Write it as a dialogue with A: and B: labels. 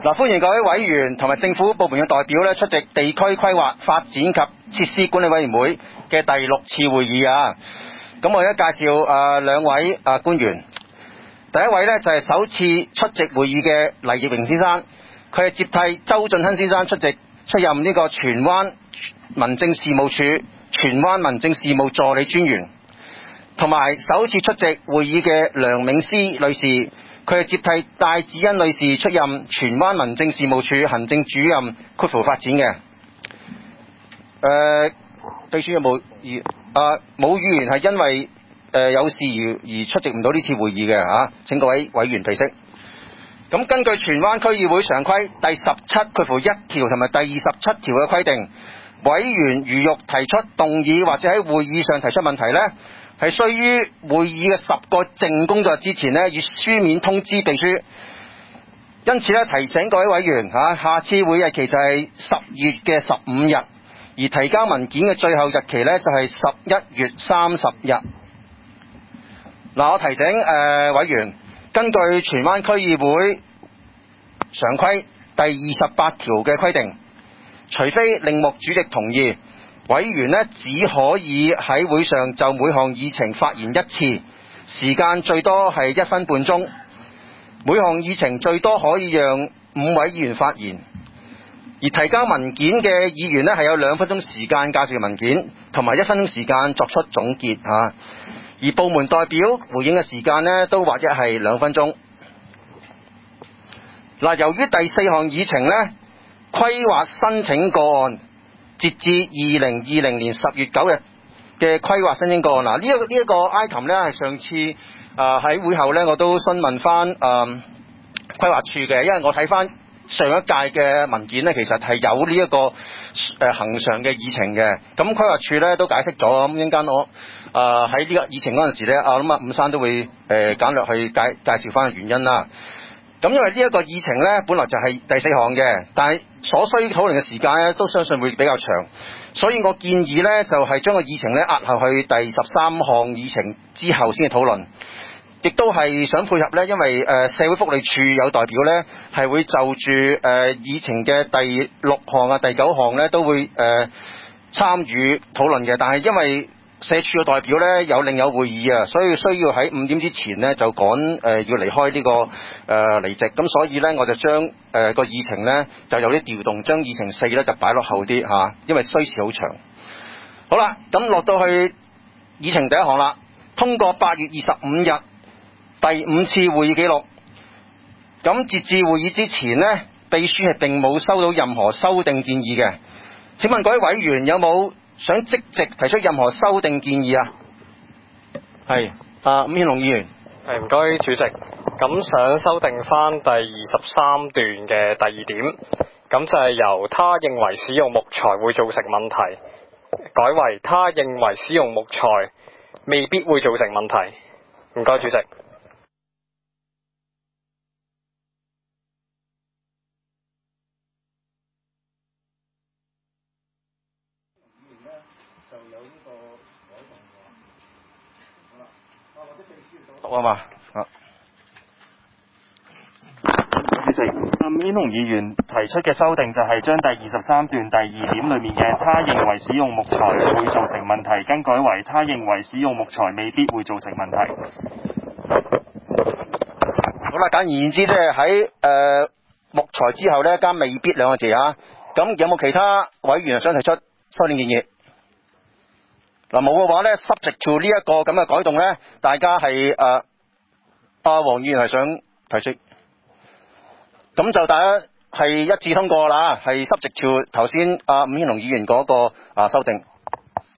A: 歡迎各位委員同埋政府部門嘅代表咧出席地區規劃發展及設施管理委員會嘅第6次會議啊。咁我而家介紹兩位官員。第一位咧就係首次出席會議嘅黎業榮先生，佢係接替周俊亨先生出任呢個荃灣民政事務處荃灣民政事務助理專員，同埋首次出席會議嘅梁銘詩女士，佢係接替戴子欣女士出任荃灣民政事務處行政主任括弧發展嘅。秘書有冇冇議員係因為有事而出席唔到呢次會議嘅請各位委員備悉。咁根據荃灣區議會常規第17括弧1條同埋第27條嘅規定，委員如欲提出動議或者喺會議上提出問題呢，係須於會議嘅10個正工作日之前呢，以書面通知秘書。因此呢，提醒各位委員下次會議日期就係10月嘅15日，而提交文件嘅最後日期呢，就係11月30日。我提醒委員，根據荃灣區議會常規第28條嘅規定，除非令目主席同意，委員呢只可以喺會上就每項議程發言一次，時間最多係1分半鐘。每項議程最多可以讓5位議員發言，而提交文件嘅議員呢係有2分鐘時間介紹文件，同埋1分鐘時間作出總結而部門代表回應嘅時間呢都或者係2分鐘。由於第4項議程呢，規劃申請個案截至2020年10月9日嘅規劃申請個案，呢一個 item 呢係上次喺會後呢我都詢問翻規劃處嘅，因為我睇翻上一屆嘅文件呢，其實係有呢一個恆常嘅議程嘅。咁規劃處呢都解釋咗，咁陣間我喺呢個議程嗰陣時呢，我諗伍生都會簡略去介紹翻原因啦。咁因為呢一個議程呢，本來就係第4項嘅，但係所需討論嘅時間呢，都相信會比較長，所以我建議呢，就係將個議程呢押後去第13項議程之後先至討論。亦都係想配合呢，因為社會福利署有代表呢，係會就住議程嘅第6項第9項呢，都會參與討論嘅。但係因為社署嘅代表呢，有另有會議所以需要喺5點之前呢，就趕要離開呢個離席。咁所以呢，我就將個議程呢，就有啲調動，將議程4呢就擺落後啲因為需時好長。好啦，咁落到去議程第1項啦，通過8月25日第5次會議記錄。咁截至會議之前呢，秘書係並冇收到任何修訂建議嘅。請問各位委員有冇想即席提出任何修訂建議啊？係伍憲龍議員。
B: 唔該主席，咁想修訂翻第23段嘅第2點，咁就係由他認為使用木材會造成問題，改為他認為使用木材未必會造成問題。唔該主席。
A: 讀嘛
C: 主席，伍憲龍議員提出嘅修訂就係將第23段第2點裏面嘅他認為使用木材會造成問題，更改為他認為使用木材未必會造成問題。
A: 好啦，簡而言之，即係喺木材之後呢，加未必2個字咁有冇其他委員想提出修訂建議？冇嘅話呢 subject to 呢一個咁嘅改動呢，大家係黃議員係想提出，咁就大家係一致通過啦，係 subject to 頭先伍憲龍議員嗰個修訂。